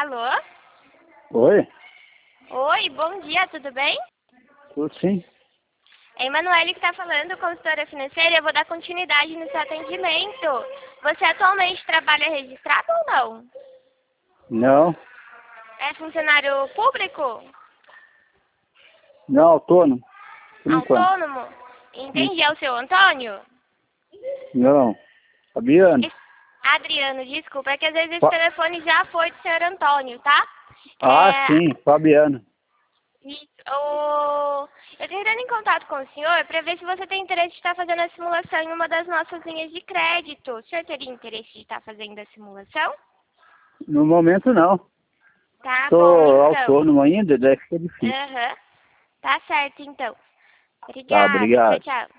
Alô? Oi? Oi, bom dia, tudo bem? Tudo sim? É Emanuele que está falando, consultora financeira. Eu vou dar continuidade no seu atendimento. Você atualmente trabalha registrado ou não? Não. É funcionário público? Não, autônomo. Por enquanto. Autônomo? Entendi, é o seu Antônio? Não. Fabiano. Adriano, desculpa, é que às vezes esse Fa... telefone já foi do senhor Antônio, tá? Sim, Fabiano. Eu estou entrando em contato com o senhor para ver se você tem interesse de estar fazendo a simulação em uma das nossas linhas de crédito. O senhor teria interesse de estar fazendo a simulação? No momento não. Tá bom, Sou então. autônomo ainda, daí fica difícil. Aham. Tá certo, então. Tá, Obrigada. Tchau, obrigado. tchau.